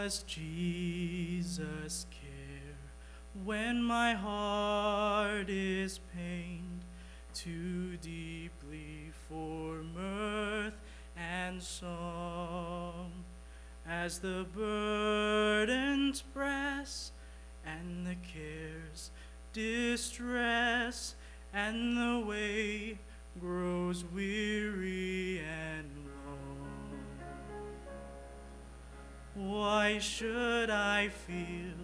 Does Jesus care when my heart is pained too deeply for mirth and song? As the burdens press and the cares distress and the way grows weary and long, why should I feel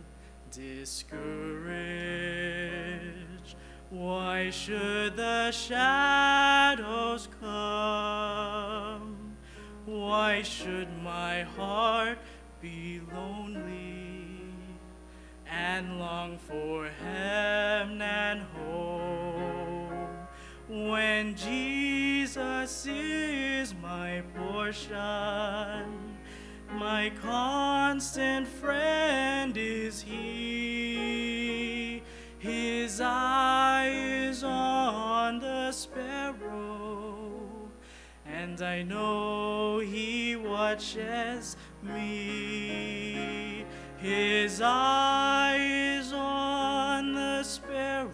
discouraged? Why should the shadows come? Why should my heart be lonely and long for heaven and home when Jesus is my portion? My constant friend is He. His eye is on the sparrow, and I know He watches me. His eye is on the sparrow,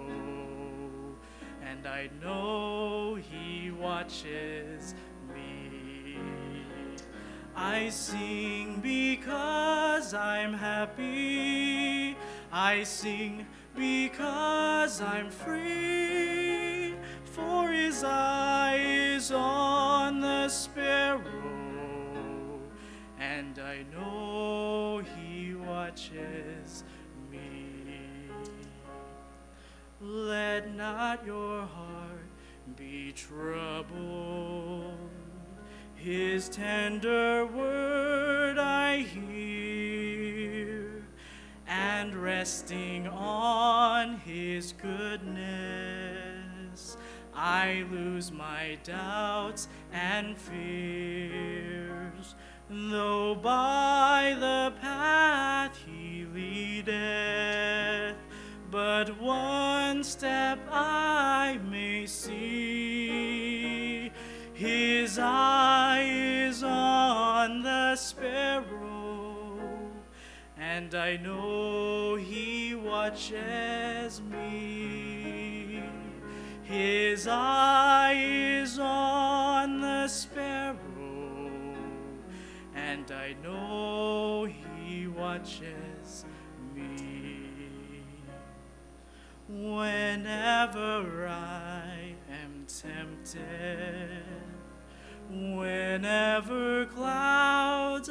and I know He watches me. I sing because I'm happy. I sing because I'm free. For His eye is on the sparrow, and I know He watches me. Let not your heart be troubled. His tender word I hear, and resting on His goodness, I lose my doubts and fears. Though by the path He leadeth, but one step I may see, His eye is on the sparrow, and I know He watches me. His eye is on the sparrow, and I know He watches me. Whenever I am tempted, whenever clouds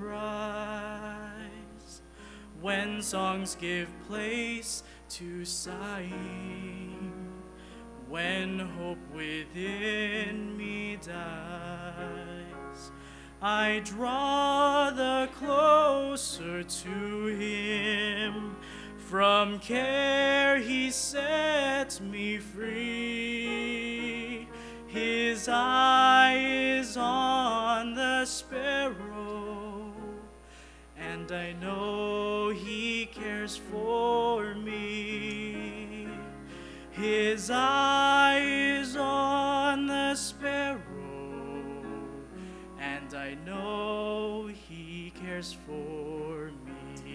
arise, when songs give place to sighing, when hope within me dies, I draw the closer to Him. From care He sets me free. His eye is on the sparrow, and I know He cares for me. His eye is on the sparrow, and I know He cares for me.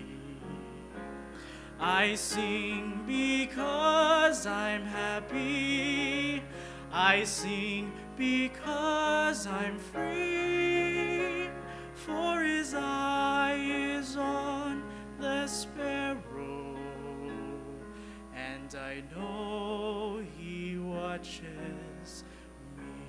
I sing because I'm happy. I sing because I'm free. For His eye is on the sparrow, and I know He watches me.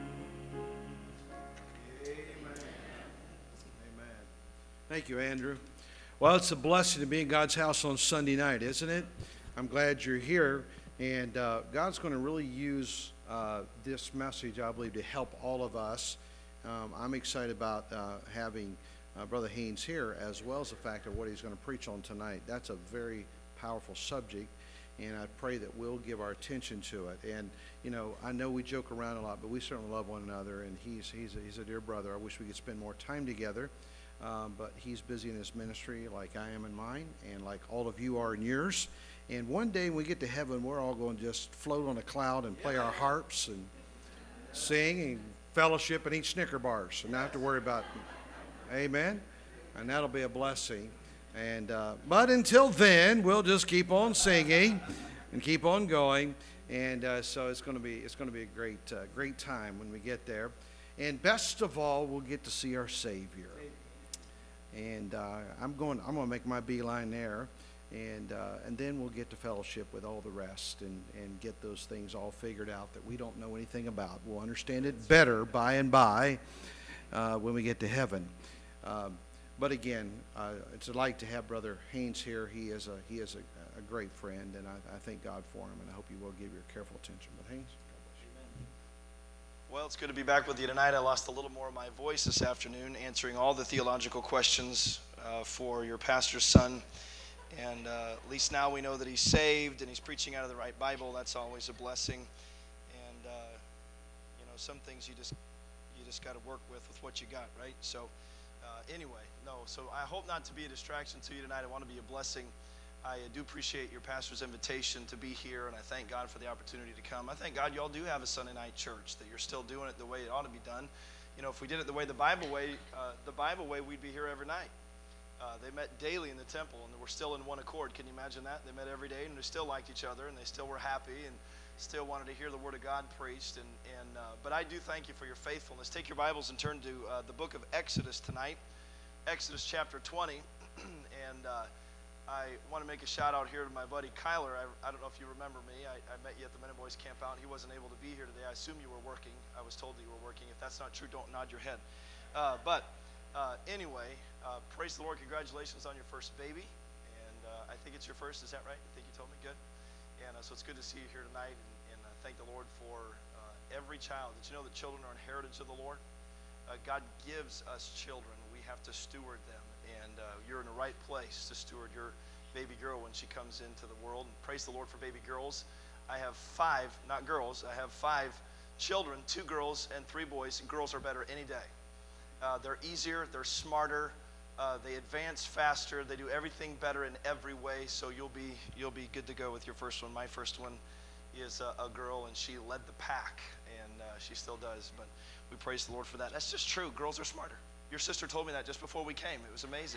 Amen. Amen. Thank you, Andrew. Well, it's a blessing to be in God's house on Sunday night, isn't it? I'm glad you're here, and God's going to really use this message, I believe, to help all of us. I'm excited about having Brother Haynes here, as well as the fact of what he's going to preach on tonight. That's a very powerful subject, and I pray that we'll give our attention to it. And, you know, I know we joke around a lot, but we certainly love one another, and he's a dear brother. I wish we could spend more time together. But he's busy in his ministry like I am in mine, and like all of you are in yours. And one day when we get to heaven, we're all going to just float on a cloud and play our harps and sing and fellowship and eat Snicker bars and not have to worry about it. Amen? and that'll be a blessing. And but until then, we'll just keep on singing and keep on going. And so it's going to be a great time when we get there. And best of all, we'll get to see our Savior. And I'm going to make my beeline there, and then we'll get to fellowship with all the rest and get those things all figured out that we don't know anything about. We'll understand it better by and by when we get to heaven. But again, it's a delight to have Brother Haynes here. He is a great friend, and I thank God for him, and I hope you will give your careful attention. Brother Haynes. Well, it's good to be back with you tonight. I lost a little more of my voice this afternoon answering all the theological questions for your pastor's son. And at least now we know that he's saved and he's preaching out of the right Bible. That's always a blessing. And, some things you just got to work with what you got, right? So so I hope not to be a distraction to you tonight. I want to be a blessing. I do appreciate your pastor's invitation to be here, and I thank God for the opportunity to come. I thank God you all do have a Sunday night church, that you're still doing it the way it ought to be done. If we did it the Bible way, we'd be here every night. They met daily in the temple, and we're still in one accord. Can you imagine that? They met every day, and they still liked each other, and they still were happy, and still wanted to hear the Word of God preached. But I do thank you for your faithfulness. Take your Bibles and turn to the book of Exodus tonight, Exodus chapter 20, and I want to make a shout out here to my buddy Kyler. I don't know if you remember me. I met you at the Men and Boys Camp Out. He wasn't able to be here today. I assume you were working. I was told that you were working. If that's not true, don't nod your head. Anyway, praise the Lord. Congratulations on your first baby. And I think it's your first. Is that right? I think you told me. Good. And so it's good to see you here tonight. And thank the Lord for every child. Did you know that children are an heritage of the Lord? God gives us children. We have to steward them. And you're in the right place to steward your baby girl when she comes into the world. And praise the Lord for baby girls. I have 5, not girls, I have 5 children, 2 girls and 3 boys. And girls are better any day. They're easier, they're smarter, they advance faster, they do everything better in every way. So you'll be good to go with your first one. My first one is a girl, and she led the pack, and she still does. But we praise the Lord for that. That's just true. Girls are smarter. Your sister told me that just before we came. It was amazing.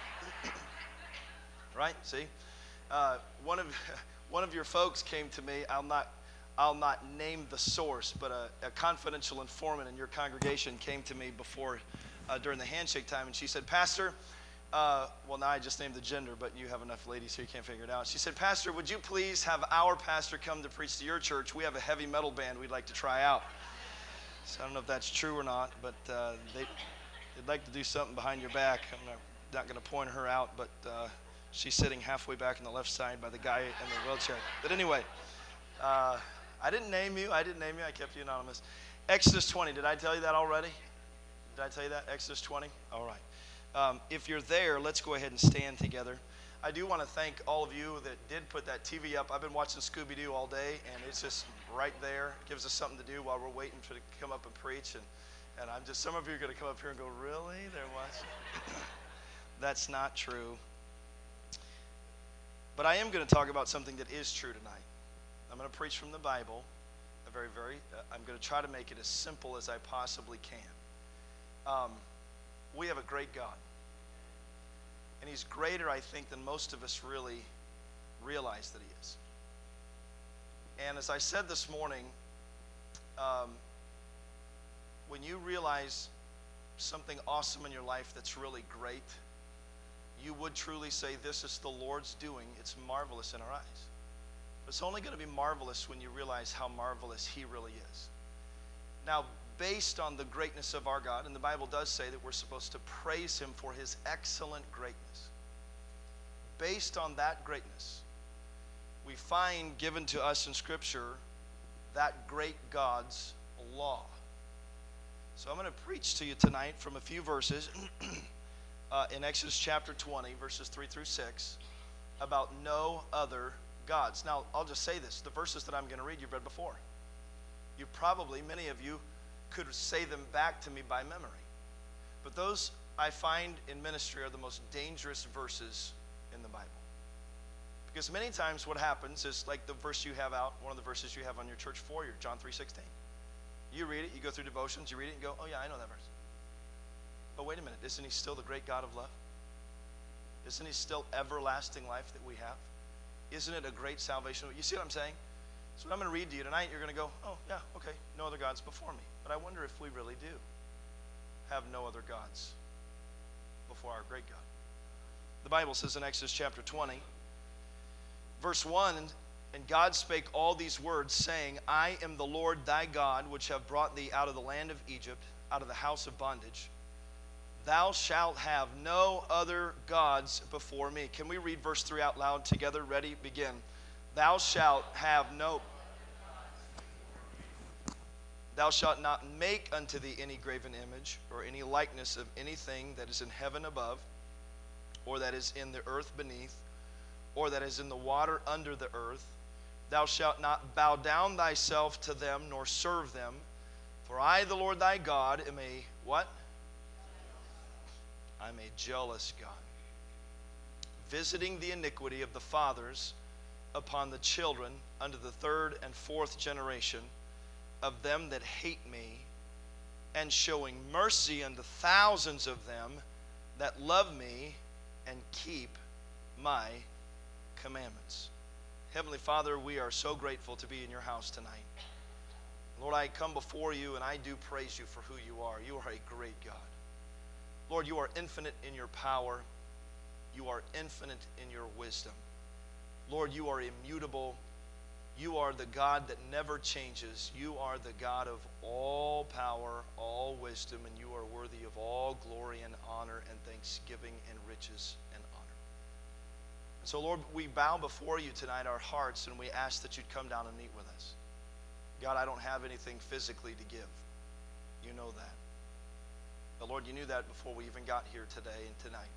Right? See? One of your folks came to me. I'll not name the source, but a confidential informant in your congregation came to me before during the handshake time, and she said, Pastor, now I just named the gender, but you have enough ladies here you can't figure it out. She said, Pastor, would you please have our pastor come to preach to your church? We have a heavy metal band we'd like to try out. So I don't know if that's true or not, but they'd like to do something behind your back. I'm not going to point her out, but she's sitting halfway back on the left side by the guy in the wheelchair. But anyway, I didn't name you. I kept you anonymous. Exodus 20. Did I tell you that already? Did I tell you that? Exodus 20? All right. If you're there, let's go ahead and stand together. I do want to thank all of you that did put that TV up. I've been watching Scooby-Doo all day, and it's just right there. It gives us something to do while we're waiting for to come up and preach. And I'm just, some of you are going to come up here and go, really? They're watching? That's not true. But I am going to talk about something that is true tonight. I'm going to preach from the Bible. I'm going to try to make it as simple as I possibly can. We have a great God. And he's greater, I think, than most of us really realize that he is. And as I said this morning, when you realize something awesome in your life that's really great, you would truly say, this is the Lord's doing. It's marvelous in our eyes. But it's only going to be marvelous when you realize how marvelous he really is. Now, based on the greatness of our God, and the Bible does say that we're supposed to praise him for his excellent greatness. Based on that greatness, we find given to us in Scripture that great God's law. So I'm going to preach to you tonight from a few verses in Exodus chapter 20, verses 3 through 6, about no other gods. Now, I'll just say this. The verses that I'm going to read, you've read before. Many of you could say them back to me by memory. But those, I find in ministry, are the most dangerous verses in the Bible. Because many times what happens is like the verse you have out, one of the verses you have on your church foyer, John 3:16. You read it, you go through devotions, you read it and go, oh yeah, I know that verse. But wait a minute, isn't he still the great God of love? Isn't he still everlasting life that we have? Isn't it a great salvation? You see what I'm saying? So what I'm going to read to you tonight, you're going to go, oh, yeah, okay, no other gods before me. But I wonder if we really do have no other gods before our great God. The Bible says in Exodus chapter 20, verse 1, and God spake all these words, saying, I am the Lord thy God, which have brought thee out of the land of Egypt, out of the house of bondage. Thou shalt have no other gods before me. Can we read verse 3 out loud together? Ready? Begin. Thou shalt have no... Thou shalt not make unto thee any graven image, or any likeness of anything that is in heaven above, or that is in the earth beneath, or that is in the water under the earth. Thou shalt not bow down thyself to them, nor serve them. For I, the Lord thy God, am a what? I'm a jealous God, visiting the iniquity of the fathers upon the children unto the third and fourth generation of them that hate me, and showing mercy unto thousands of them that love me and keep my commandments. Heavenly Father, we are so grateful to be in your house tonight. Lord, I come before you and I do praise you for who you are. You are a great God. Lord, you are infinite in your power. You are infinite in your wisdom. Lord, you are immutable. You are the God that never changes. You are the God of all power, all wisdom, and you are worthy of all glory and honor and thanksgiving and riches and honor. And so, Lord, we bow before you tonight, our hearts, and we ask that you'd come down and meet with us. God, I don't have anything physically to give. You know that. But Lord, you knew that before we even got here today and tonight.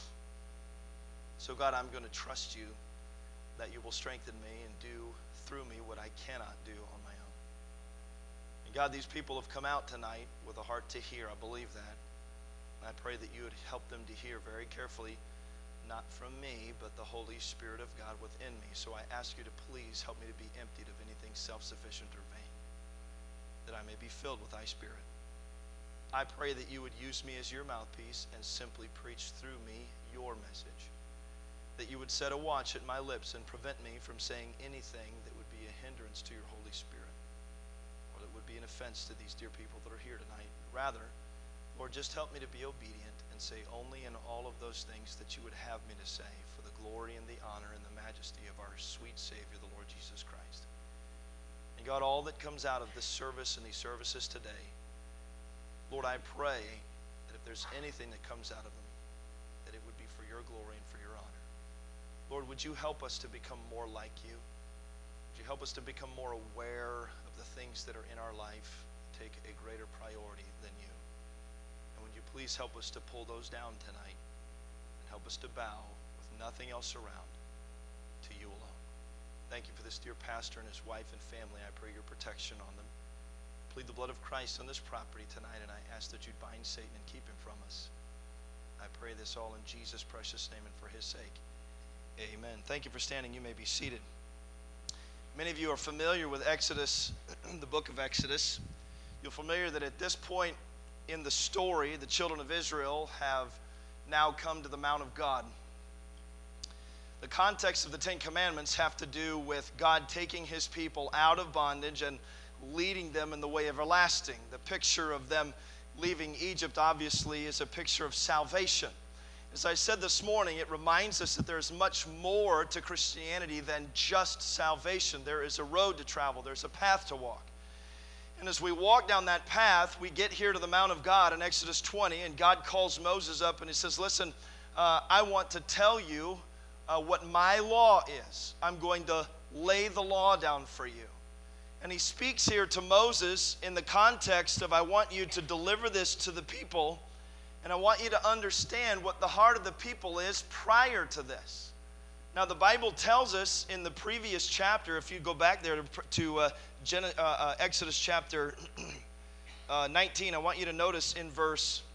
So God, I'm going to trust you that you will strengthen me and do through me what I cannot do on my own. And God, these people have come out tonight with a heart to hear. I believe that. And I pray that you would help them to hear very carefully, not from me, but the Holy Spirit of God within me. So I ask you to please help me to be emptied of anything self-sufficient or vain, that I may be filled with thy Spirit. I pray that you would use me as your mouthpiece and simply preach through me your message. That you would set a watch at my lips and prevent me from saying anything that would be a hindrance to your Holy Spirit, or that would be an offense to these dear people that are here tonight. Rather, Lord, just help me to be obedient and say only and all of those things that you would have me to say for the glory and the honor and the majesty of our sweet Savior, the Lord Jesus Christ. And God, all that comes out of this service and these services today, Lord, I pray that if there's anything that comes out of them, that it would be for your glory and for your honor. Lord, would you help us to become more like you? Would you help us to become more aware of the things that are in our life, take a greater priority than you? And would you please help us to pull those down tonight and help us to bow with nothing else around to you alone. Thank you for this dear pastor and his wife and family. I pray your protection on them. Plead the blood of Christ on this property tonight, and I ask that you'd bind Satan and keep him from us. I pray this all in Jesus' precious name and for his sake. Amen. Thank you for standing. You may be seated. Many of you are familiar with Exodus, the book of Exodus. You're familiar that at this point in the story, the children of Israel have now come to the Mount of God. The context of the Ten Commandments have to do with God taking his people out of bondage and leading them in the way everlasting. The picture of them leaving Egypt, obviously, is a picture of salvation. As I said this morning, it reminds us that there's much more to Christianity than just salvation. There is a road to travel. There's a path to walk. And as we walk down that path, we get here to the Mount of God in Exodus 20, and God calls Moses up and he says, listen, I want to tell you what my law is. I'm going to lay the law down for you. And he speaks here to Moses in the context of, I want you to deliver this to the people, and I want you to understand what the heart of the people is prior to this. Now, the Bible tells us in the previous chapter, if you go back there to Exodus chapter 19, I want you to notice in verse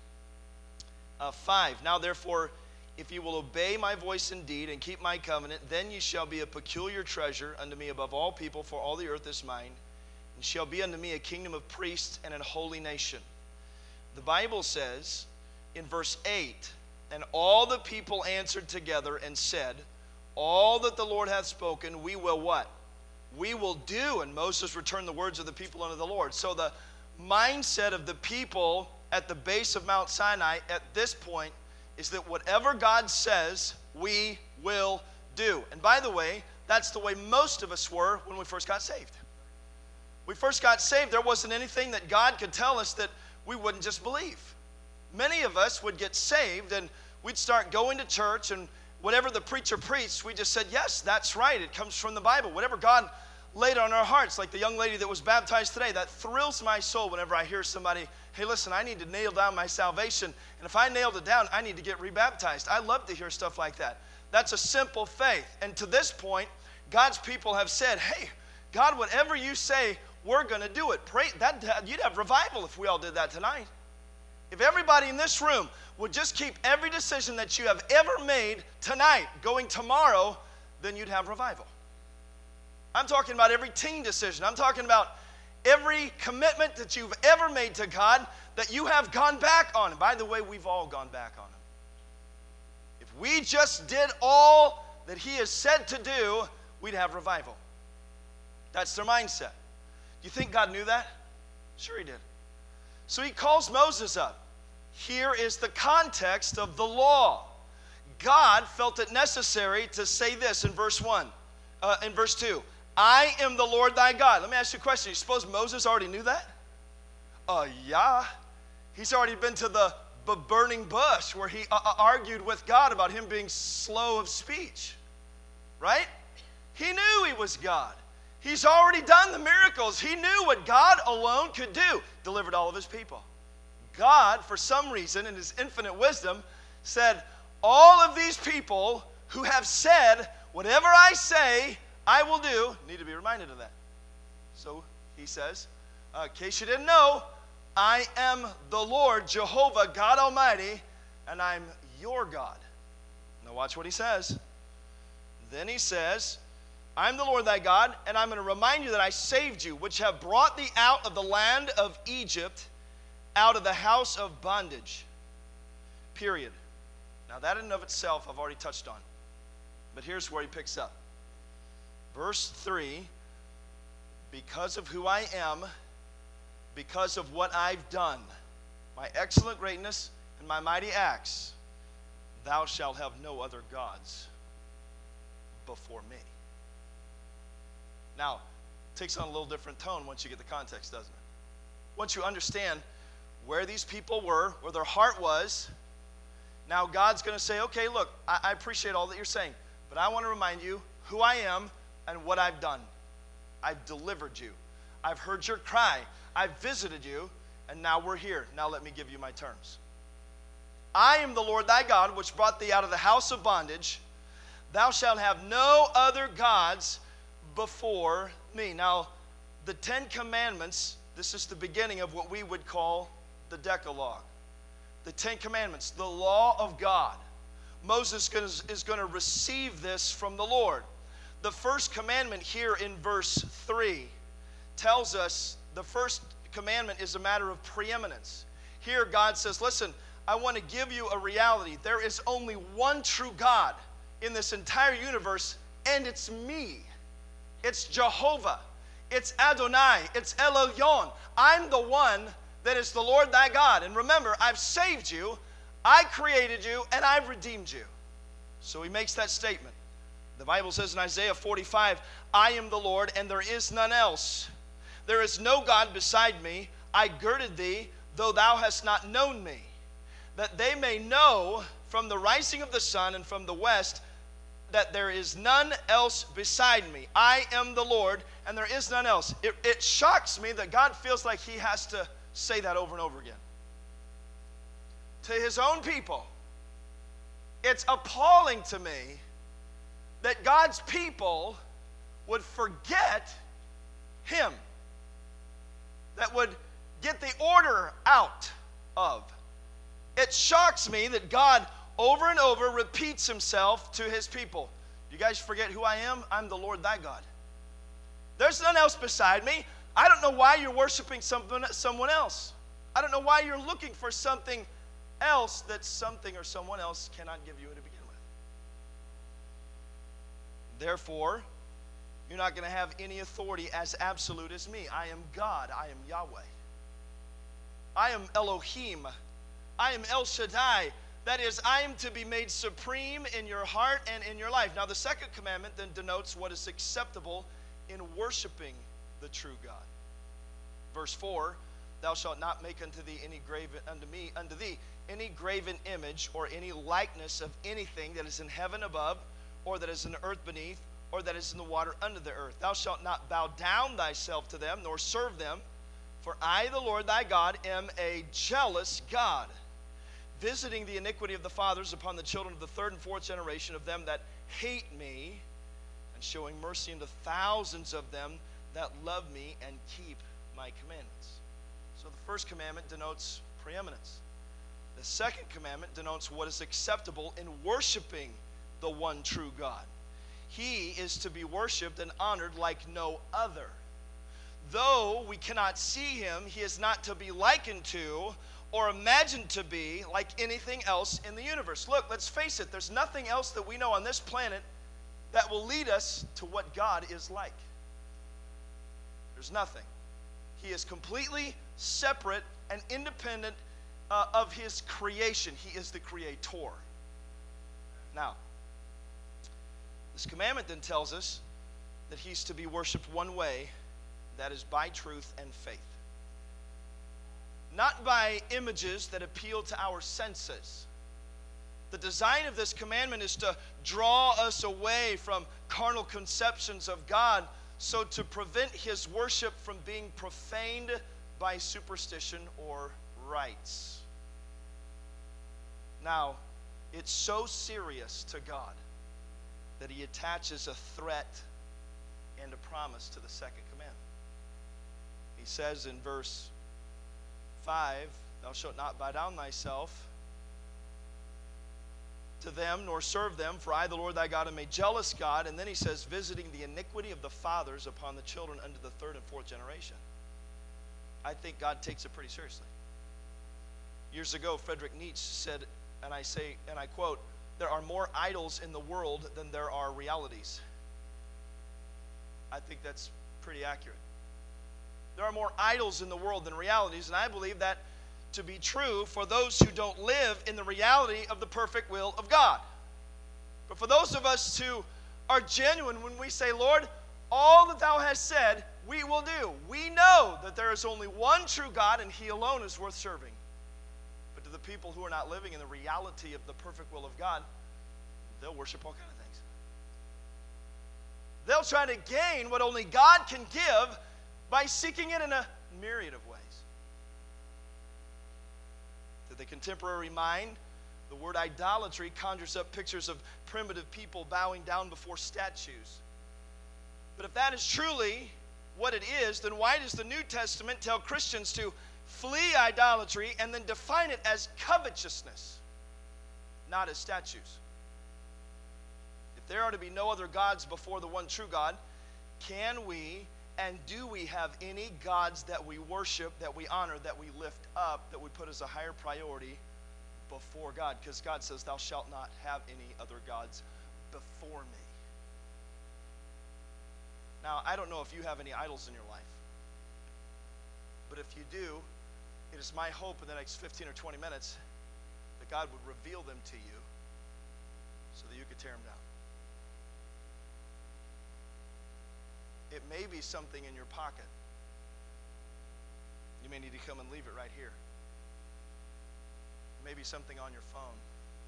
5. Now, therefore, if you will obey my voice indeed and keep my covenant, then ye shall be a peculiar treasure unto me above all people, for all the earth is mine, and shall be unto me a kingdom of priests and an holy nation. The Bible says in verse 8 And all the people answered together and said, all that the Lord hath spoken, we will what? We will do. And Moses returned the words of the people unto the Lord. So the mindset of the people at the base of Mount Sinai at this point is that whatever God says, we will do. And by the way, that's the way most of us were when we first got saved. We first got saved, there wasn't anything that God could tell us that we wouldn't just believe. Many of us would get saved and we'd start going to church, and whatever the preacher preached, we just said, yes, that's right, it comes from the Bible. Whatever God laid on our hearts, like the young lady that was baptized today, that thrills my soul whenever I hear somebody, hey, listen, I need to nail down my salvation, and if I nailed it down, I need to get rebaptized. I love to hear stuff like that. That's a simple faith. And to this point, God's people have said, hey, God, whatever you say, we're going to do it. Pray that you'd have revival if we all did that tonight. If everybody in this room would just keep every decision that you have ever made tonight going tomorrow, then you'd have revival. I'm talking about every teen decision. I'm talking about every commitment that you've ever made to God that you have gone back on. And by the way, we've all gone back on Him. If we just did all that He has said to do, we'd have revival. That's their mindset. Do you think God knew that? Sure He did. So He calls Moses up. Here is the context of the law. God felt it necessary to say this in verse 2. I am the Lord thy God. Let me ask you a question. You suppose Moses already knew that? Yeah. He's already been to the burning bush where he argued with God about him being slow of speech. Right? He knew he was God. He's already done the miracles. He knew what God alone could do. Delivered all of His people. God, for some reason, in His infinite wisdom, said, all of these people who have said, whatever I say, I will do, need to be reminded of that. So He says, in case you didn't know, I am the Lord, Jehovah, God Almighty, and I'm your God. Now watch what He says. Then He says, I'm the Lord thy God, and I'm going to remind you that I saved you, which have brought thee out of the land of Egypt, out of the house of bondage. Period. Now that in and of itself I've already touched on. But here's where He picks up. Verse 3, because of who I am, because of what I've done, my excellent greatness and my mighty acts, thou shalt have no other gods before me. Now, it takes on a little different tone once you get the context, doesn't it? Once you understand where these people were, where their heart was, now God's going to say, okay, look, I appreciate all that you're saying, but I want to remind you who I am and what I've done. I've delivered you. I've heard your cry. I've visited you, and now we're here. Now let me give you my terms. I am the Lord thy God, which brought thee out of the house of bondage. Thou shalt have no other gods before me. Now, the 10 Commandments, this is the beginning of what we would call the Decalogue. The 10 Commandments, the law of God. Moses is going to receive this from the Lord. The first commandment here in verse 3 tells us the first commandment is a matter of preeminence. Here God says, listen, I want to give you a reality. There is only one true God in this entire universe, and it's me. It's Jehovah. It's Adonai. It's El Elyon. I'm the one that is the Lord thy God. And remember, I've saved you, I created you, and I've redeemed you. So He makes that statement. The Bible says in Isaiah 45, I am the Lord, and there is none else. There is no God beside me. I girded thee, though thou hast not known me, that they may know from the rising of the sun and from the west that there is none else beside me. I am the Lord, and there is none else. It shocks me that God feels like He has to say that over and over again. To His own people, it's appalling to me that God's people would forget Him, that would get the order out of. It shocks me that God over and over repeats Himself to His people. You guys forget who I am? I'm the Lord thy God. There's none else beside me. I don't know why you're worshiping someone else. I don't know why you're looking for something else that something or someone else cannot give you to begin with. Therefore, you're not going to have any authority as absolute as me. I am God. I am Yahweh. I am Elohim. I am El Shaddai. That is, I am to be made supreme in your heart and in your life. Now, the second commandment then denotes what is acceptable in worshiping the true God. Verse 4, thou shalt not make unto thee any graven any graven image or any likeness of anything that is in heaven above, or that is in the earth beneath, or that is in the water under the earth. Thou shalt not bow down thyself to them, nor serve them, for I, the Lord thy God, am a jealous God, visiting the iniquity of the fathers upon the children of the third and fourth generation of them that hate me, and showing mercy unto thousands of them that love me and keep my commandments. So the first commandment denotes preeminence. The second commandment denotes what is acceptable in worshiping the one true God. He is to be worshiped and honored like no other. Though we cannot see him, he is not to be likened to or imagined to be like anything else in the universe. Look, let's face it, there's nothing else that we know on this planet that will lead us to what God is like. There's nothing. He is completely separate and independent of his creation. He is the creator. Now, this commandment then tells us that he's to be worshiped one way, that is by truth and faith. Not by images that appeal to our senses. The design of this commandment is to draw us away from carnal conceptions of God, so to prevent his worship from being profaned by superstition or rites. Now, it's so serious to God that he attaches a threat and a promise to the second commandment. He says in verse 5, thou shalt not bow down thyself to them, nor serve them, for I, the Lord thy God, am a jealous God. And then he says, visiting the iniquity of the fathers upon the children unto the third and fourth generation. I think God takes it pretty seriously. Years ago, Friedrich Nietzsche said, and I quote, there are more idols in the world than there are realities. I think that's pretty accurate. There are more idols in the world than realities, and I believe that to be true for those who don't live in the reality of the perfect will of God. But for those of us who are genuine when we say, Lord, all that thou hast said, we will do. We know that there is only one true God, and he alone is worth serving. But to the people who are not living in the reality of the perfect will of God, they'll worship all kinds of things. They'll try to gain what only God can give by seeking it in a myriad of ways. To the contemporary mind, the word idolatry conjures up pictures of primitive people bowing down before statues. But if that is truly what it is, then why does the New Testament tell Christians to flee idolatry and then define it as covetousness, not as statues? If there are to be no other gods before the one true God, can we and do we have any gods that we worship, that we honor, that we lift up, that we put as a higher priority before God? Because God says, thou shalt not have any other gods before me. Now, I don't know if you have any idols in your life. But if you do, it is my hope in the next 15 or 20 minutes that God would reveal them to you so that you could tear them down. It may be something in your pocket. You may need to come and leave it right here. It may be something on your phone.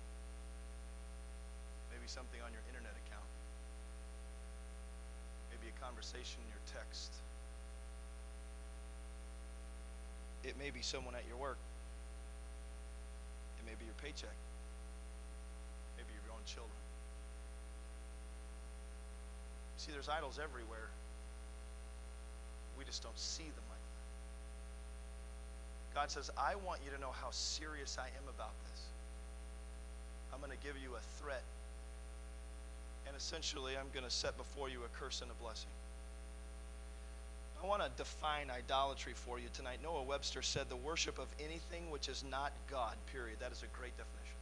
Maybe something on your internet account. Maybe a conversation in your text. It may be someone at your work. It may be your paycheck. Maybe your own children. See, there's idols everywhere. We just don't see them like that. God says, I want you to know how serious I am about this. I'm going to give you a threat. And essentially, I'm going to set before you a curse and a blessing. I want to define idolatry for you tonight. Noah Webster said the worship of anything which is not God, period. That is a great definition.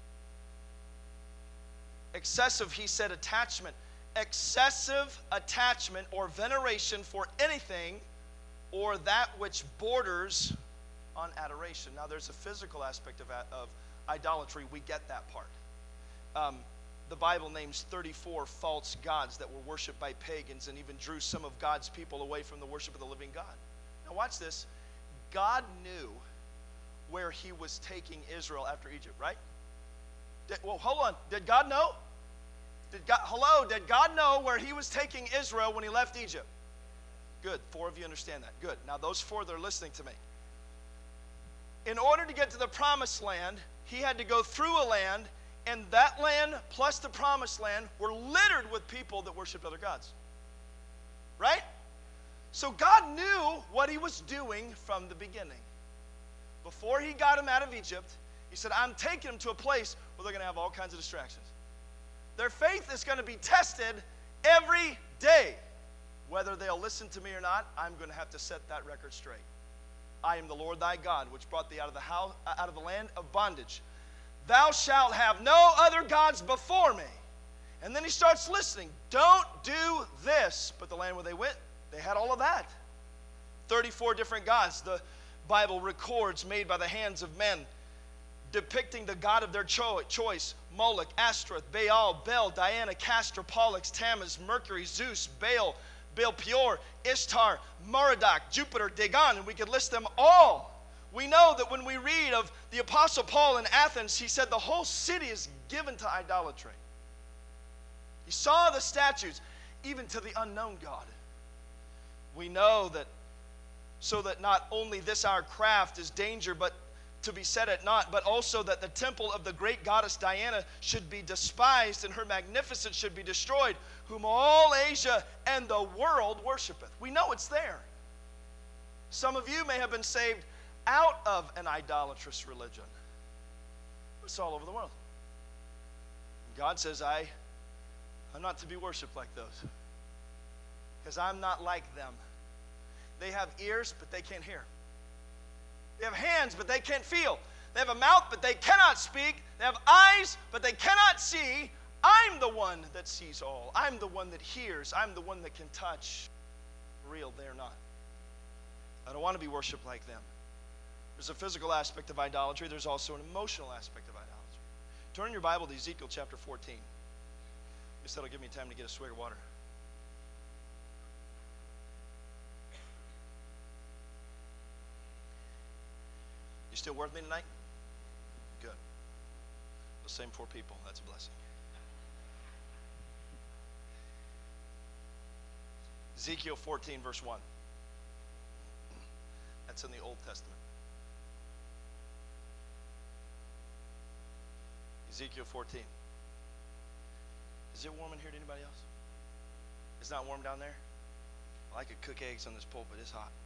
Excessive, he said, attachment. Excessive attachment or veneration for anything or that which borders on adoration. Now, there's a physical aspect of idolatry. We get that part. The Bible names 34 false gods that were worshipped by pagans and even drew some of God's people away from the worship of the living God. Now watch this. God knew where he was taking Israel after Egypt, right? Well, hold on. Did God know? Did God know where he was taking Israel when he left Egypt? Good. 4 of you understand that. Good. Now those 4 that are listening to me. In order to get to the promised land, he had to go through a land, and that land plus the promised land were littered with people that worshiped other gods. Right? So God knew what he was doing from the beginning. Before he got them out of Egypt, he said, I'm taking them to a place where they're going to have all kinds of distractions. Their faith is going to be tested every day. Whether they'll listen to me or not, I'm going to have to set that record straight. I am the Lord thy God, which brought thee out of the land of bondage. Thou shalt have no other gods before me. And then he starts listening. Don't do this. But the land where they went, they had all of that. 34 different gods the Bible records made by the hands of men, depicting the god of their choice: Moloch, Ashtoreth, Baal, Bel, Diana, Castor, Pollux, Tammuz, Mercury, Zeus, Baal, Peor, Ishtar, Merodach, Jupiter, Dagon, and we could list them all. We know that when we read of the Apostle Paul in Athens, he said the whole city is given to idolatry. He saw the statues, even to the unknown God. We know that so that not only this our craft is danger, but to be set at naught, but also that the temple of the great goddess Diana should be despised and her magnificence should be destroyed, whom all Asia and the world worshipeth. We know it's there. Some of you may have been saved out of an idolatrous religion. It's all over the world. God says, I'm not to be worshiped like those, because I'm not like them. They have ears, but they can't hear. They have hands, but they can't feel. They have a mouth, but they cannot speak. They have eyes, but they cannot see. I'm the one that sees all. I'm the one that hears. I'm the one that can touch. Real, they're not. I don't want to be worshiped like them. There's a physical aspect of idolatry. There's also an emotional aspect of idolatry. Turn your Bible to Ezekiel chapter 14. I guess that'll give me time to get a swig of water. You still with me tonight? Good. The same 4 people. That's a blessing. Ezekiel 14, verse 1. That's in the Old Testament. Ezekiel 14. Is it warm in here to anybody else? It's not warm down there? Well, I could cook eggs on this pulpit. It's hot.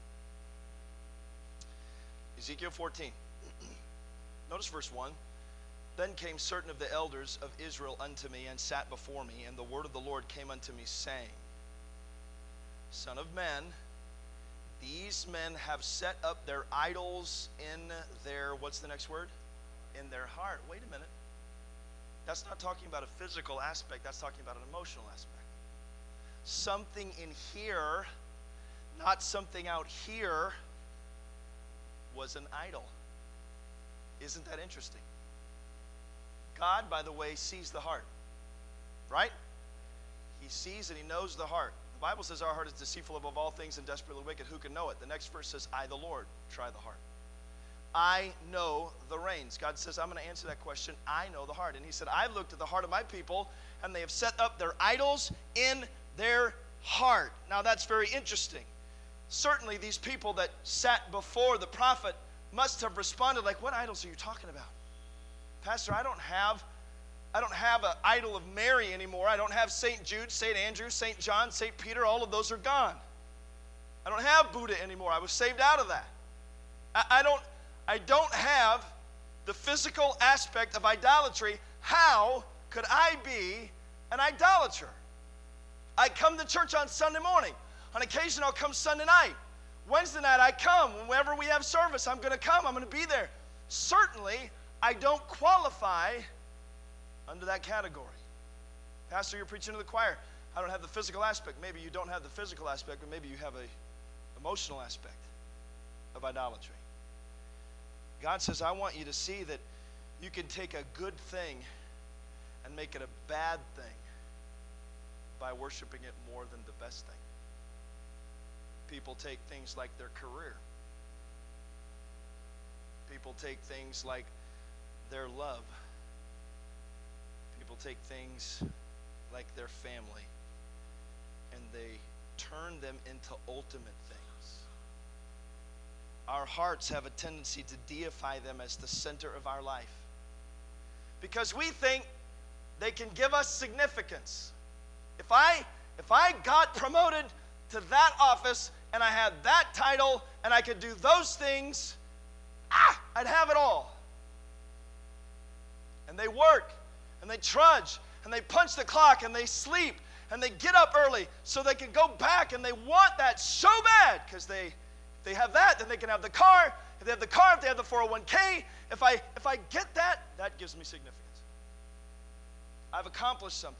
Ezekiel 14. Notice verse 1. Then came certain of the elders of Israel unto me and sat before me, and the word of the Lord came unto me, saying, Son of man, these men have set up their idols in their, what's the next word? In their heart. Wait a minute. That's not talking about a physical aspect. That's talking about an emotional aspect. Something in here, not something out here, was an idol. Isn't that interesting? God, by the way, sees the heart. Right? He sees and he knows the heart. The Bible says our heart is deceitful above all things and desperately wicked. Who can know it? The next verse says, I, the Lord, try the heart. I know the reins. God says, I'm going to answer that question. I know the heart. And he said, I've looked at the heart of my people, and they have set up their idols in their heart. Now that's very interesting. Certainly these people that sat before the prophet must have responded like, what idols are you talking about? Pastor, I don't have an idol of Mary anymore. I don't have St. Jude, St. Andrew, St. John, St. Peter. All of those are gone. I don't have Buddha anymore. I was saved out of that. I don't have the physical aspect of idolatry. How could I be an idolater? I come to church on Sunday morning. On occasion, I'll come Sunday night. Wednesday night, I come. Whenever we have service, I'm going to come. I'm going to be there. Certainly, I don't qualify under that category. Pastor, you're preaching to the choir. I don't have the physical aspect. Maybe you don't have the physical aspect, but maybe you have an emotional aspect of idolatry. God says, I want you to see that you can take a good thing and make it a bad thing by worshiping it more than the best thing. People take things like their career. People take things like their love. People take things like their family, and they turn them into ultimate things. Our hearts have a tendency to deify them as the center of our life because we think they can give us significance. If I got promoted to that office and I had that title and I could do those things, I'd have it all. And they work and they trudge and they punch the clock and they sleep and they get up early so they can go back, and they want that so bad because they have that, then they can have the car. If they have the car, if they have the 401k, if I get that, that gives me significance. I've accomplished something.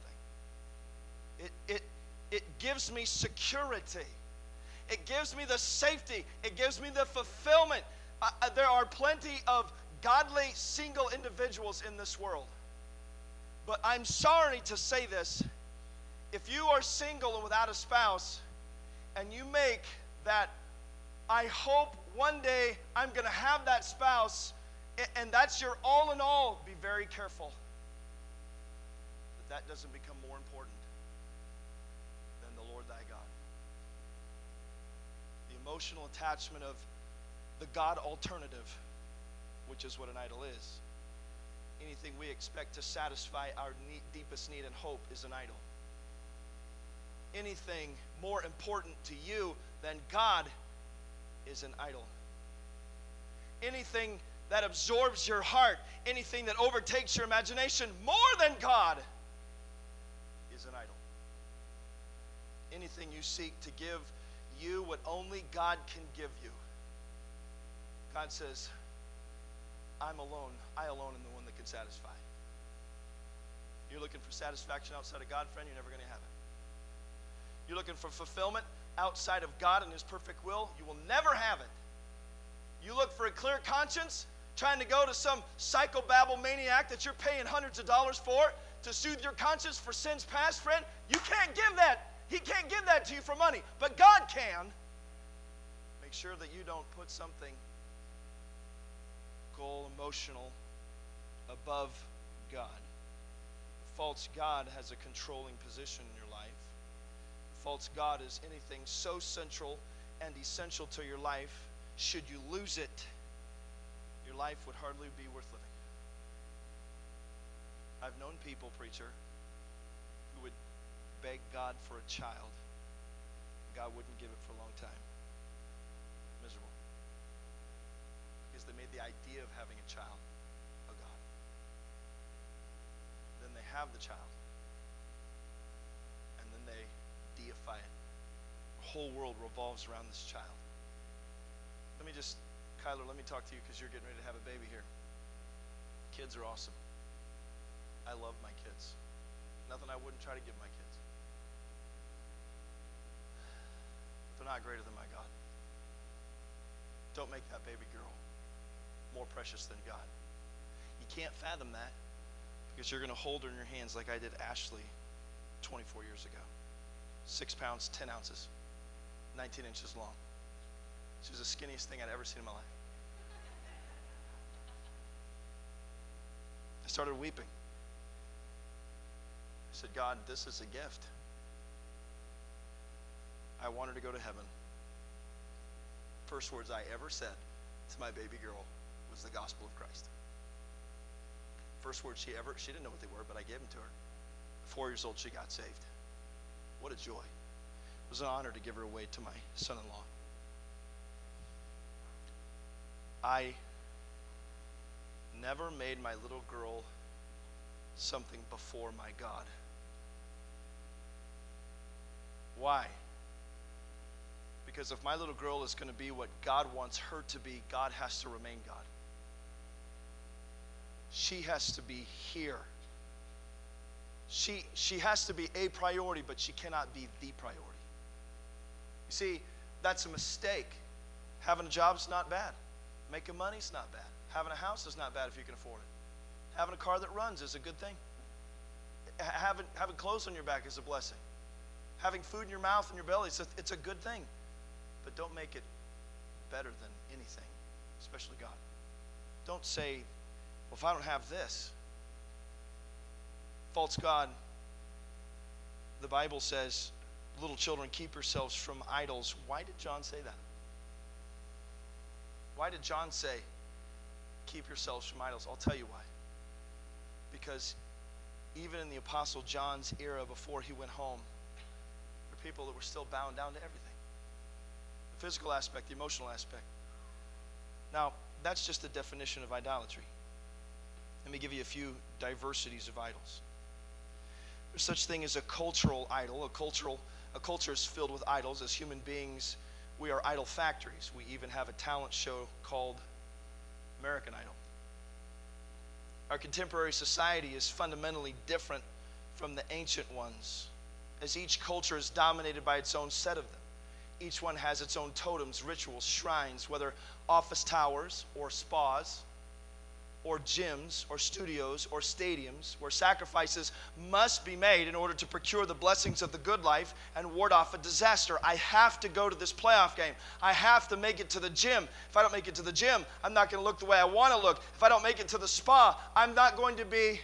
It gives me security. It gives me the safety. It gives me the fulfillment. There are plenty of godly single individuals in this world. But I'm sorry to say this. If you are single and without a spouse, and you make that, I hope one day I'm going to have that spouse, and that's your all in all, be very careful that doesn't become more important than the Lord thy God. The emotional attachment of the God alternative, which is what an idol is. Anything we expect to satisfy our deepest need and hope is an idol. Anything more important to you than God is an idol. Anything that absorbs your heart, anything that overtakes your imagination more than God is an idol. Anything you seek to give you what only God can give you. God says, I'm alone. I alone am the one that can satisfy. You're looking for satisfaction outside of God, friend, you're never going to have it. You're looking for fulfillment outside of God and His perfect will, you will never have it. You look for a clear conscience, trying to go to some psychobabble maniac that you're paying hundreds of dollars for to soothe your conscience for sins past, friend. You can't give that. He can't give that to you for money, but God can. Make sure that you don't put something goal, emotional, above God. The false God has a controlling position in your life. The false God is anything so central and essential to your life. Should you lose it, your life would hardly be worth living. I've known people, preacher, who would beg God for a child. God wouldn't give it for a long time. Miserable. Because they made the idea of having a child a God. Then they have the child. And then they deify it. The whole world revolves around this child. Kyler, let me talk to you because you're getting ready to have a baby here. Kids are awesome. I love my kids. Nothing I wouldn't try to give my kids. They're not greater than my God. Don't make that baby girl more precious than God. You can't fathom that because you're going to hold her in your hands like I did Ashley 24 years ago. 6 pounds, 10 ounces, 19 inches long. She was the skinniest thing I'd ever seen in my life. I started weeping. I said, God, this is a gift. I want her to go to heaven. First words I ever said to my baby girl was the gospel of Christ. First words she didn't know what they were, but I gave them to her. 4 years old, she got saved. What a joy. It was an honor to give her away to my son-in-law. I never made my little girl something before my God. Why? Because if my little girl is going to be what God wants her to be, God has to remain God. She has to be here. She has to be a priority, but she cannot be the priority. You see, that's a mistake. Having a job's not bad. Making money's not bad. Having a house is not bad if you can afford it. Having a car that runs is a good thing. Having clothes on your back is a blessing. Having food in your mouth and your belly, it's a good thing. But don't make it better than anything, especially God. Don't say, well, if I don't have this. False God, the Bible says, little children, keep yourselves from idols. Why did John say that? Why did John say, keep yourselves from idols? I'll tell you why. Because even in the Apostle John's era, before he went home, there were people that were still bound down to everything. The physical aspect, the emotional aspect. Now, that's just the definition of idolatry. Let me give you a few diversities of idols. There's such thing as a cultural idol. A culture is filled with idols. As human beings, we are idol factories. We even have a talent show called American Idol. Our contemporary society is fundamentally different from the ancient ones, as each culture is dominated by its own set of them. Each one has its own totems, rituals, shrines, whether office towers or spas or gyms or studios or stadiums, where sacrifices must be made in order to procure the blessings of the good life and ward off a disaster. I have to go to this playoff game. I have to make it to the gym. If I don't make it to the gym, I'm not going to look the way I want to look. If I don't make it to the spa, I'm not going to be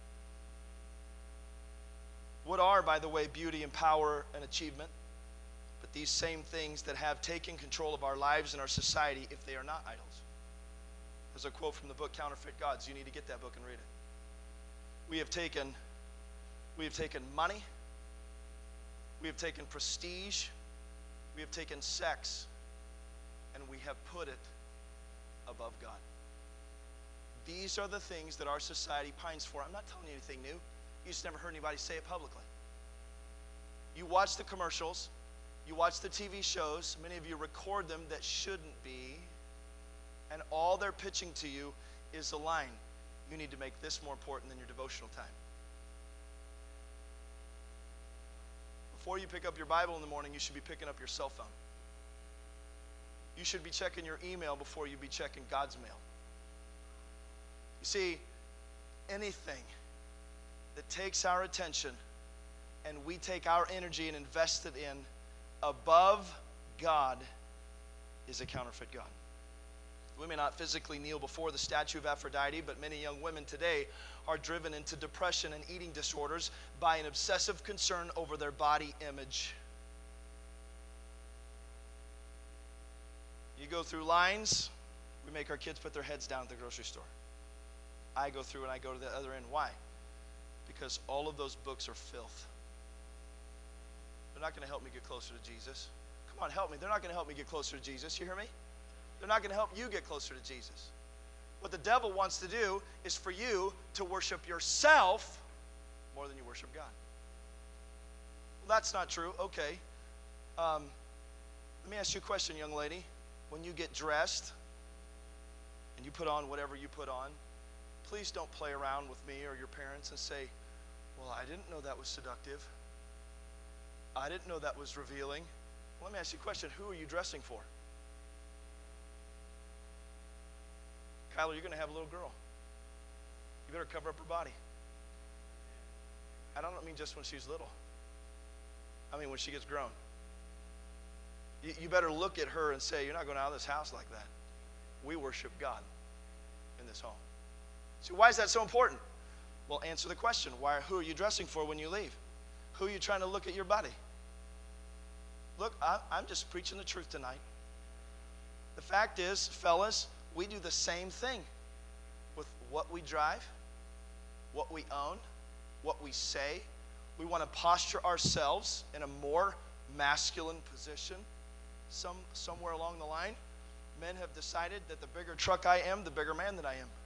what are, by the way, beauty and power and achievement. But these same things that have taken control of our lives and our society, if they are not idols. There's a quote from the book Counterfeit Gods. You need to get that book and read it. We have taken money, we have taken prestige, we have taken sex, and we have put it above God. These are the things that our society pines for. I'm not telling you anything new. You just never heard anybody say it publicly. You watch the commercials, you watch the TV shows, many of you record them that shouldn't be. And all they're pitching to you is a line. You need to make this more important than your devotional time. Before you pick up your Bible in the morning, you should be picking up your cell phone. You should be checking your email before you be checking God's mail. You see, anything that takes our attention and we take our energy and invest it in above God is a counterfeit God. We may not physically kneel before the statue of Aphrodite, but many young women today are driven into depression and eating disorders by an obsessive concern over their body image. You go through lines, we make our kids put their heads down at the grocery store. I go through and I go to the other end. Why? Because all of those books are filth. They're not going to help me get closer to Jesus. Come on, help me. They're not going to help me get closer to Jesus. You hear me? They're not going to help you get closer to Jesus. What the devil wants to do is for you to worship yourself more than you worship God. Well, that's not true. Okay. Let me ask you a question, young lady. When you get dressed and you put on whatever you put on, please don't play around with me or your parents and say, well, I didn't know that was seductive. I didn't know that was revealing. Well, let me ask you a question. Who are you dressing for? Kyler, you're going to have a little girl. You better cover up her body. I don't mean just when she's little. I mean when she gets grown. You better look at her and say, you're not going out of this house like that. We worship God in this home. See, why is that so important? Well, answer the question. Who are you dressing for when you leave? Who are you trying to look at your body? Look, I'm just preaching the truth tonight. The fact is, fellas, we do the same thing with what we drive, what we own, what we say. We want to posture ourselves in a more masculine position. Somewhere along the line, men have decided that the bigger truck I am, the bigger man that I am.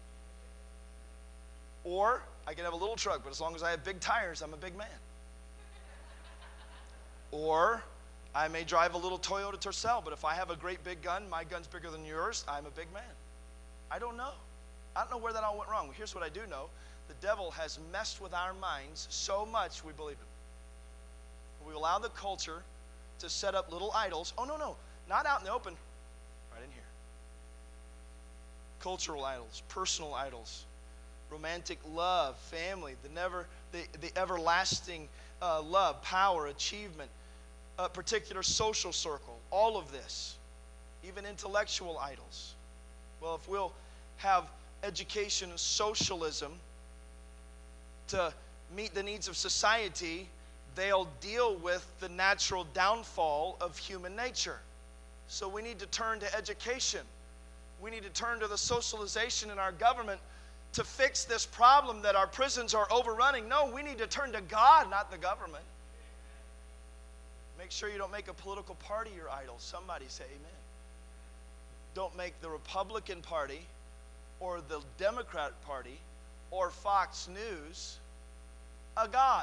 Or I can have a little truck, but as long as I have big tires, I'm a big man. Or I may drive a little Toyota Tercel, but if I have a great big gun, my gun's bigger than yours, I'm a big man. I don't know. I don't know where that all went wrong. Here's what I do know. The devil has messed with our minds so much we believe it. We allow the culture to set up little idols. Oh, no, not out in the open, right in here. Cultural idols, personal idols, romantic love, family, the everlasting love, power, achievement, a particular social circle, all of this, even intellectual idols. Well, if we'll have education and socialism to meet the needs of society, they'll deal with the natural downfall of human nature. So we need to turn to education. We need to turn to the socialization in our government to fix this problem that our prisons are overrunning. No, we need to turn to God, not the government. Make sure you don't make a political party your idol. Somebody say amen. Don't make the Republican Party or the Democrat Party or Fox News a god.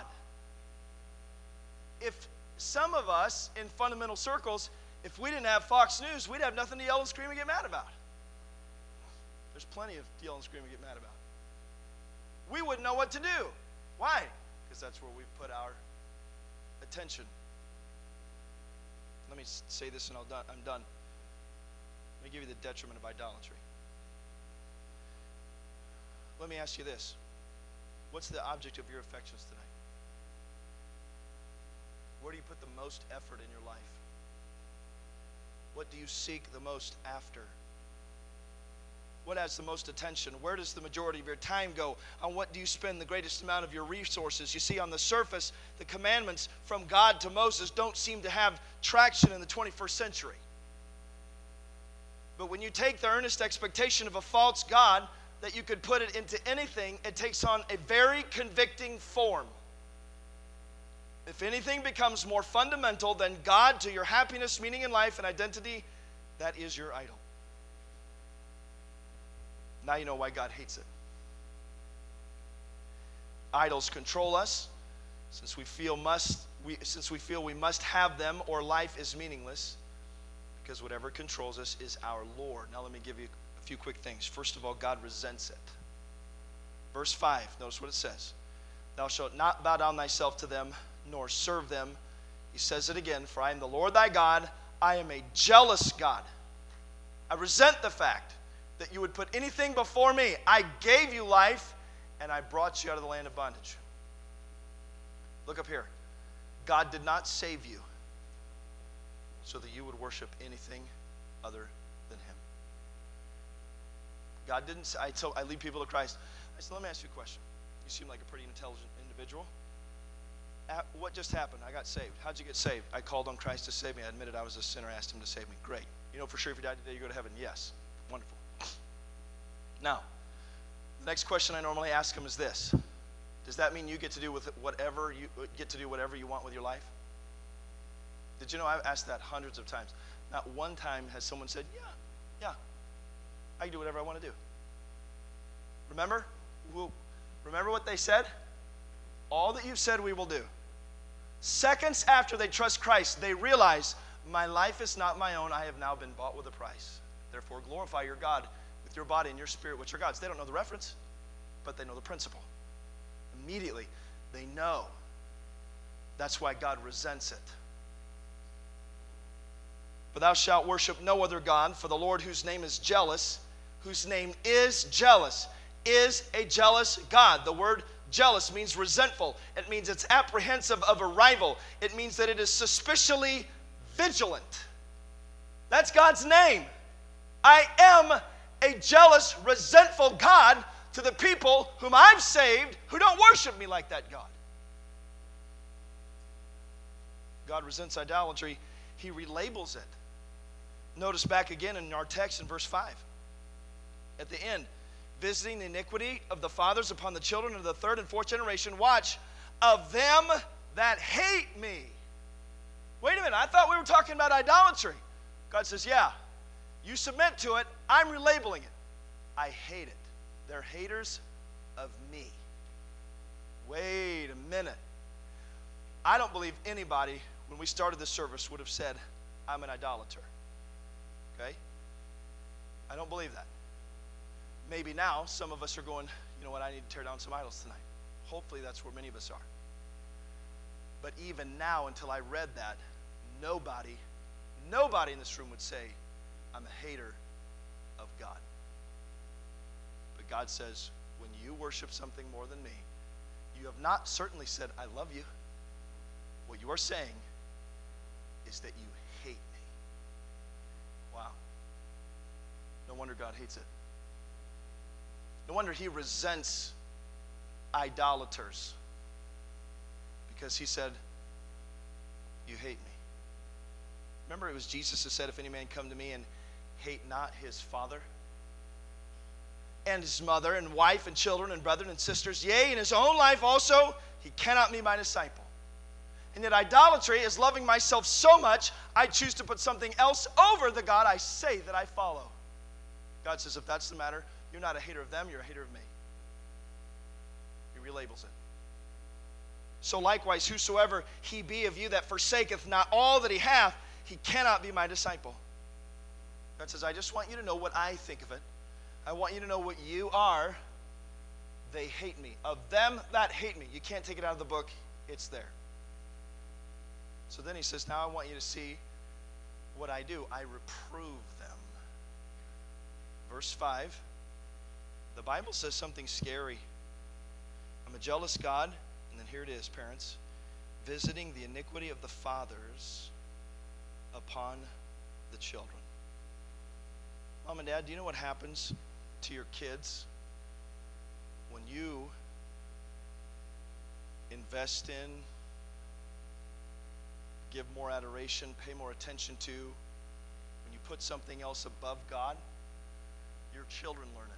If some of us in fundamental circles, if we didn't have Fox News, we'd have nothing to yell and scream and get mad about. There's plenty of yell and scream and get mad about. We wouldn't know what to do. Why? Because that's where we've put our attention. Let me say this and I'm done. Let me give you the detriment of idolatry. Let me ask you this. What's the object of your affections tonight? Where do you put the most effort in your life? What do you seek the most after? What has the most attention? Where does the majority of your time go? On what do you spend the greatest amount of your resources? You see, on the surface, the commandments from God to Moses don't seem to have traction in the 21st century. But when you take the earnest expectation of a false God, that you could put it into anything, it takes on a very convicting form. If anything becomes more fundamental than God to your happiness, meaning in life, and identity, that is your idol. Now you know why God hates it. Idols control us, since we feel we must have them, or life is meaningless, because whatever controls us is our Lord. Now let me give you a few quick things. First of all, God resents it. Verse 5, notice what it says. Thou shalt not bow down thyself to them, nor serve them. He says it again, for I am the Lord thy God. I am a jealous God. I resent the fact that you would put anything before me. I gave you life, and I brought you out of the land of bondage. Look up here. God did not save you so that you would worship anything other than him. God didn't say, I lead people to Christ. I said, let me ask you a question. You seem like a pretty intelligent individual. What just happened? I got saved. How'd you get saved? I called on Christ to save me. I admitted I was a sinner, asked him to save me. Great. You know for sure if you died today, you go to heaven? Yes. Wonderful. Now, the next question I normally ask him is this. Does that mean you get to do whatever you want with your life? Did you know I've asked that hundreds of times? Not one time has someone said, yeah, I can do whatever I want to do. Remember? Remember what they said? All that you've said we will do. Seconds after they trust Christ, they realize, my life is not my own. I have now been bought with a price. Therefore, glorify your God with your body and your spirit, which are God's. They don't know the reference, but they know the principle. Immediately, they know. That's why God resents it. But thou shalt worship no other God, for the Lord whose name is jealous, is a jealous God. The word jealous means resentful. It means it's apprehensive of a rival. It means that it is suspiciously vigilant. That's God's name. I am a jealous, resentful God to the people whom I've saved who don't worship me like that God. God resents idolatry. He relabels it. Notice back again in our text in verse 5. At the end, visiting the iniquity of the fathers upon the children of the third and fourth generation, watch, of them that hate me. Wait a minute, I thought we were talking about idolatry. God says, yeah, you submit to it, I'm relabeling it. I hate it. They're haters of me. Wait a minute. I don't believe anybody when we started this service, would have said, I'm an idolater. Okay? I don't believe that. Maybe now some of us are going, you know what, I need to tear down some idols tonight. Hopefully that's where many of us are. But even now, until I read that, nobody in this room would say, I'm a hater of God. But God says, when you worship something more than me, you have not certainly said, I love you. What you are saying is that you hate me. Wow. No wonder God hates it. No wonder he resents idolaters. Because he said, you hate me. Remember, it was Jesus who said, if any man come to me and hate not his father and his mother and wife and children and brethren and sisters, yea, in his own life also, he cannot be my disciple. And yet idolatry is loving myself so much, I choose to put something else over the God I say that I follow. God says, if that's the matter, you're not a hater of them, you're a hater of me. He relabels it. So likewise, whosoever he be of you that forsaketh not all that he hath, he cannot be my disciple. God says, I just want you to know what I think of it. I want you to know what you are. They hate me. Of them that hate me. You can't take it out of the book. It's there. So then he says, now I want you to see what I do. I reprove them. Verse 5, the Bible says something scary. I'm a jealous God, and then here it is, parents, visiting the iniquity of the fathers upon the children. Mom and Dad, do you know what happens to your kids when you invest in, give more adoration, pay more attention to, when you put something else above God? Your children learn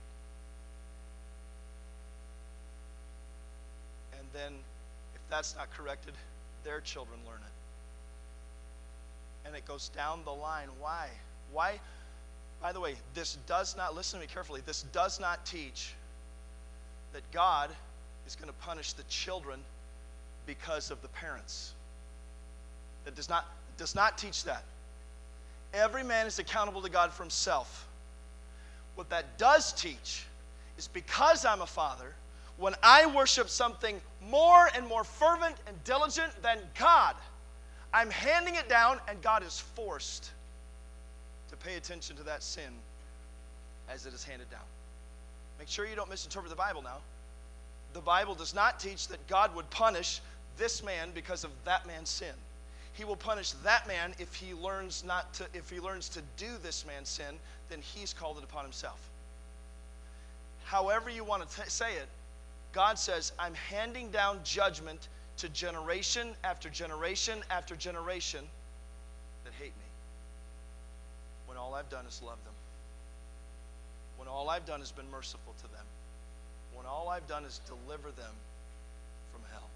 it. And then, if that's not corrected, their children learn it. And it goes down the line. Why? Why? By the way, this does not, listen to me carefully, this does not teach that God is going to punish the children because of the parents. That does not teach that. Every man is accountable to God for himself. What that does teach is because I'm a father, when I worship something more and more fervent and diligent than God, I'm handing it down, and God is forced to pay attention to that sin as it is handed down. Make sure you don't misinterpret the Bible now. The Bible does not teach that God would punish this man because of that man's sin. He will punish that man if he learns to do this man's sin, then he's called it upon himself. However you want to say it, God says, I'm handing down judgment to generation after generation after generation that hate me. When all I've done is love them. When all I've done is been merciful to them. When all I've done is deliver them from hell.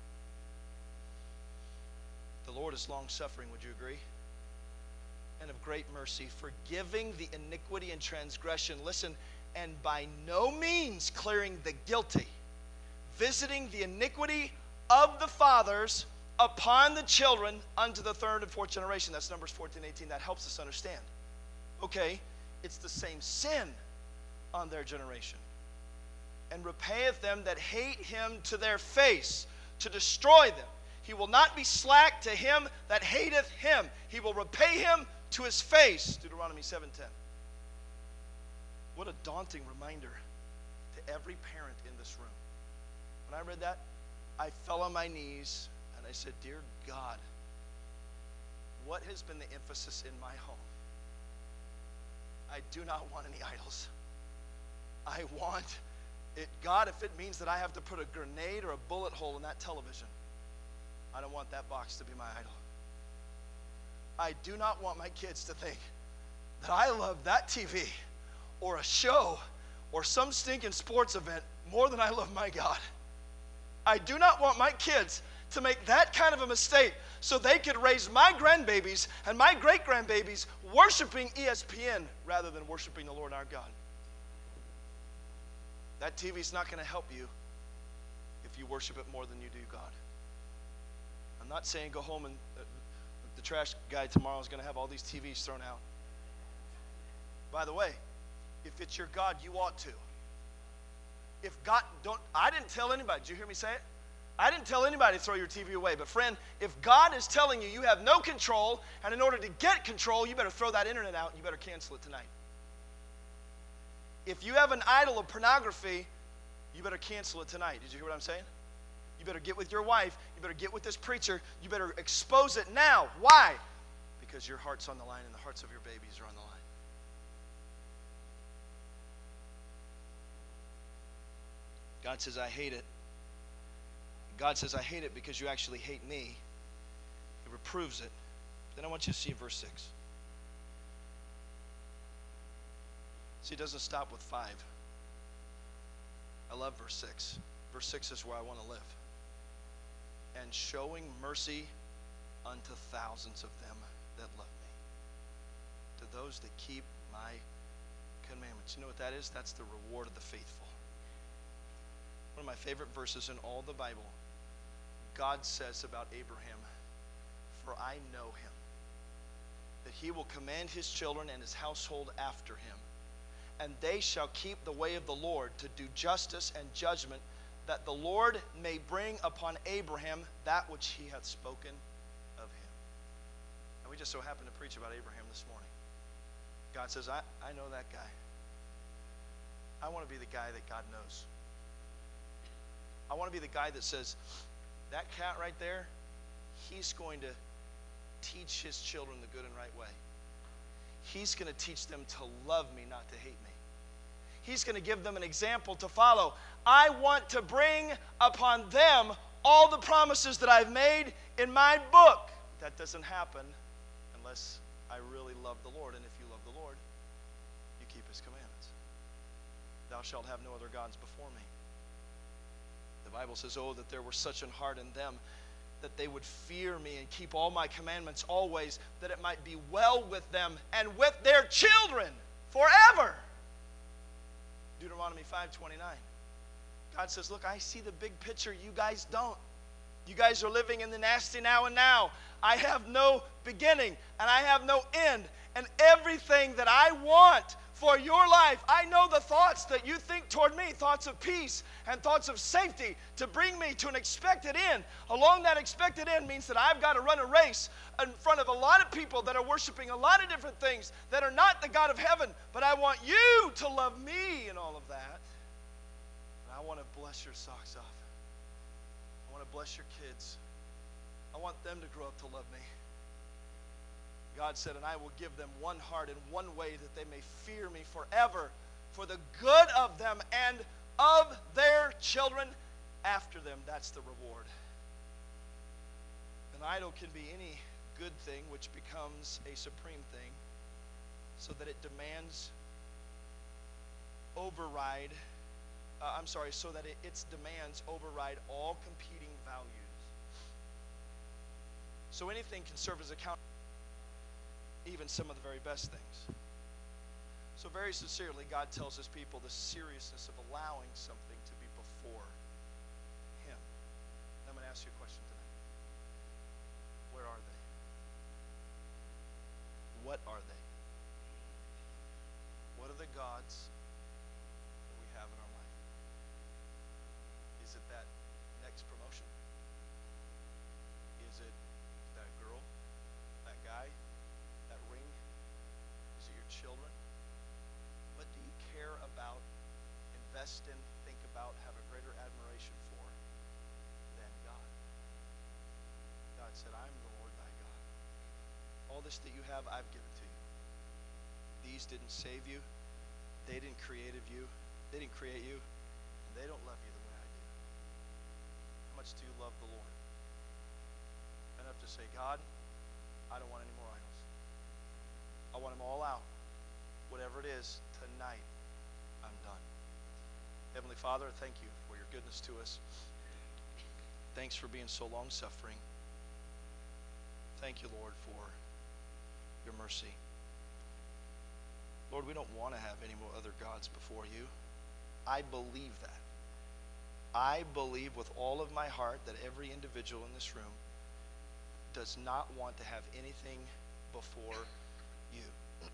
The Lord is long-suffering, would you agree? And of great mercy, forgiving the iniquity and transgression, listen, and by no means clearing the guilty, visiting the iniquity of the fathers upon the children unto the third and fourth generation. That's Numbers 14:18. That helps us understand. Okay, it's the same sin on their generation. And repayeth them that hate him to their face, to destroy them. He will not be slack to him that hateth him. He will repay him to his face. Deuteronomy 7:10. What a daunting reminder to every parent in this room. When I read that, I fell on my knees and I said, Dear God, what has been the emphasis in my home? I do not want any idols. I want it, God, if it means that I have to put a grenade or a bullet hole in that television, I don't want that box to be my idol. I do not want my kids to think that I love that TV or a show or some stinking sports event more than I love my God. I do not want my kids to make that kind of a mistake so they could raise my grandbabies and my great-grandbabies worshiping ESPN rather than worshiping the Lord our God. That TV's not going to help you if you worship it more than you do God. I'm not saying go home and The trash guy tomorrow is going to have all these TVs thrown out. By the way, if it's your God, you ought to. If God, I didn't tell anybody. Did you hear me say it? I didn't tell anybody to throw your TV away. But friend, if God is telling you you have no control, and in order to get control, you better throw that internet out and you better cancel it tonight. If you have an idol of pornography, you better cancel it tonight. Did you hear what I'm saying? You better get with your wife. You better get with this preacher. You better expose it now. Why? Because your heart's on the line and the hearts of your babies are on the line. God says, I hate it. God says, I hate it because you actually hate me. He reproves it. Then I want you to see verse 6. See, it doesn't stop with 5. I love verse 6. Verse 6 is where I want to live. And showing mercy unto thousands of them that love me, to those that keep my commandments. You know what that is? That's the reward of the faithful. One of my favorite verses in all the Bible. God says about Abraham, for I know him, that he will command his children and his household after him, and they shall keep the way of the Lord to do justice and judgment, that the Lord may bring upon Abraham that which he hath spoken of him. And we just so happen to preach about Abraham this morning. God says, I know that guy. I want to be the guy that God knows. I want to be the guy that says, that cat right there, he's going to teach his children the good and right way. He's going to teach them to love me, not to hate me. He's going to give them an example to follow. I want to bring upon them all the promises that I've made in my book. That doesn't happen unless I really love the Lord. And if you love the Lord, you keep his commandments. Thou shalt have no other gods before me. The Bible says, oh, that there were such an heart in them, that they would fear me and keep all my commandments always, that it might be well with them and with their children forever. Deuteronomy 5:29. God says, look, I see the big picture. You guys don't. You guys are living in the nasty now and now. I have no beginning and I have no end. And everything that I want for your life, I know the thoughts that you think toward me, thoughts of peace and thoughts of safety, to bring me to an expected end. Along that expected end means that I've got to run a race in front of a lot of people that are worshiping a lot of different things that are not the God of heaven. But I want you to love me in all of that. And I want to bless your socks off. I want to bless your kids. I want them to grow up to love me. God said, and I will give them one heart and one way, that they may fear me forever, for the good of them and of their children after them. That's the reward. An idol can be any good thing which becomes a supreme thing, so that it demands so that its demands override all competing values. So anything can serve as a counter, even some of the very best things. So very sincerely, God tells his people the seriousness of allowing something to be before him. And I'm going to ask you a question tonight. Where are they? What are they? What are the gods that we have in our life? Is it that next promotion? Is it that girl? That guy? That ring? Is it your children? What do you care about, invest in, think about, have a greater admiration for than God? God said, I am the Lord thy God. All this that you have, I've given to you. These didn't save you. They didn't create you. They didn't create you. And they don't love you the way I do. How much do you love the Lord? Enough to say, God, I don't want any more idols. I want them all out. Whatever it is, tonight, I'm done. Heavenly Father, thank you for your goodness to us. Thanks for being so long-suffering. Thank you, Lord, for your mercy. Lord, we don't want to have any more other gods before you. I believe that. I believe with all of my heart that every individual in this room does not want to have anything before you.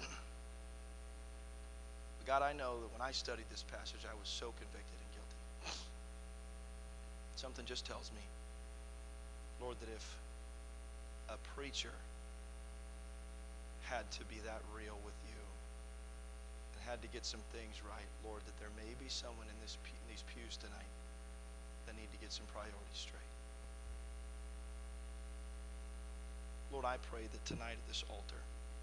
God, I know that when I studied this passage, I was so convicted and guilty. Something just tells me, Lord, that if a preacher had to be that real with you and had to get some things right, Lord, that there may be someone in these pews tonight that need to get some priorities straight. Lord, I pray that tonight at this altar,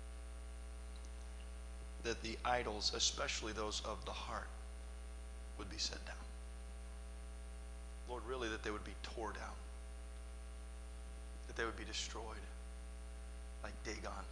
that the idols, especially those of the heart, would be set down. Lord, really that they would be tore down, that they would be destroyed like Dagon.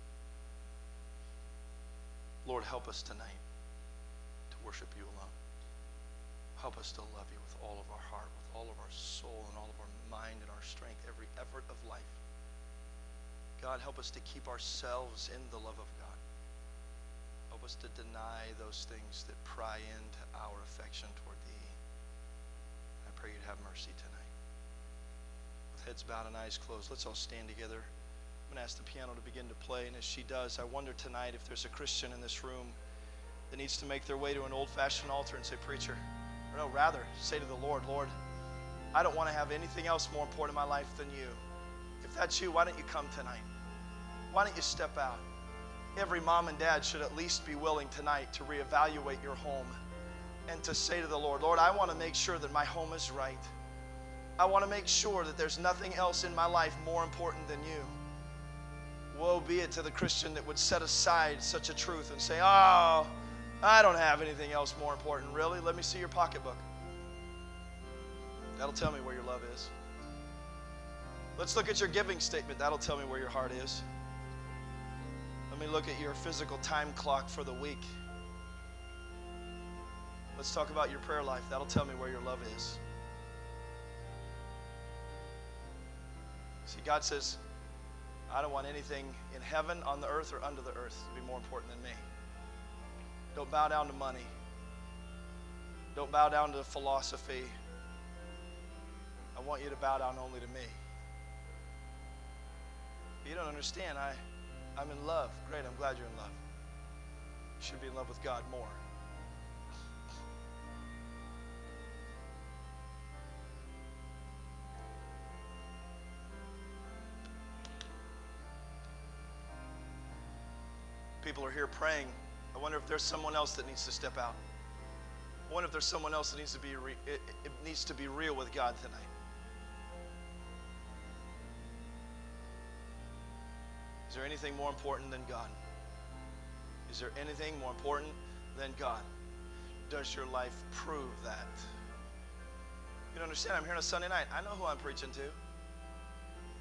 Lord, help us tonight to worship you alone. Help us to love you with all of our heart, with all of our soul, and all of our mind and our strength, every effort of life. God, help us to keep ourselves in the love of God. Help us to deny those things that pry into our affection toward thee. I pray you'd have mercy tonight. With heads bowed and eyes closed, let's all stand together. I'm going to ask the piano to begin to play, and as she does, I wonder tonight if there's a Christian in this room that needs to make their way to an old-fashioned altar and say, preacher, or no, rather, say to the Lord, Lord, I don't want to have anything else more important in my life than you. If that's you, why don't you come tonight? Why don't you step out? Every mom and dad should at least be willing tonight to reevaluate your home and to say to the Lord, Lord, I want to make sure that my home is right. I want to make sure that there's nothing else in my life more important than you. Woe be it to the Christian that would set aside such a truth and say, oh, I don't have anything else more important. Really? Let me see your pocketbook. That'll tell me where your love is. Let's look at your giving statement. That'll tell me where your heart is. Let me look at your physical time clock for the week. Let's talk about your prayer life. That'll tell me where your love is. See, God says, I don't want anything in heaven, on the earth, or under the earth to be more important than me. Don't bow down to money. Don't bow down to philosophy. I want you to bow down only to me. You don't understand. I'm in love. Great, I'm glad you're in love. You should be in love with God more. People are here praying. I wonder if there's someone else that needs to step out. I wonder if there's someone else that needs to be real with God tonight. Is there anything more important than God? Is there anything more important than God? Does your life prove that? You don't understand? I'm here on a Sunday night. I know who I'm preaching to.